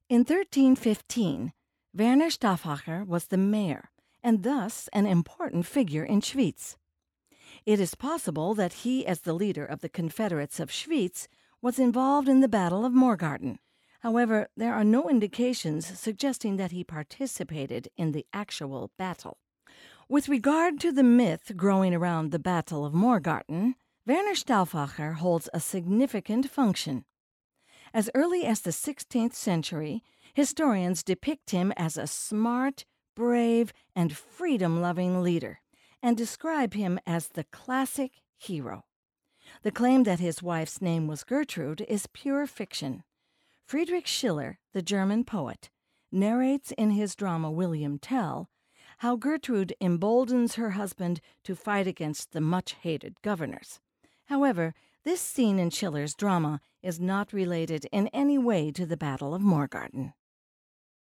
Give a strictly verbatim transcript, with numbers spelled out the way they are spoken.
In thirteen fifteen, Werner Stauffacher was the mayor and thus an important figure in Schwyz. It is possible that he, as the leader of the Confederates of Schwyz, was involved in the Battle of Morgarten. However, there are no indications suggesting that he participated in the actual battle. With regard to the myth growing around the Battle of Morgarten, Werner Stauffacher holds a significant function. As early as the sixteenth century, historians depict him as a smart, brave, and freedom-loving leader, and describe him as the classic hero. The claim that his wife's name was Gertrude is pure fiction. Friedrich Schiller, the German poet, narrates in his drama William Tell how Gertrude emboldens her husband to fight against the much-hated governors. However, this scene in Schiller's drama is not related in any way to the Battle of Morgarten.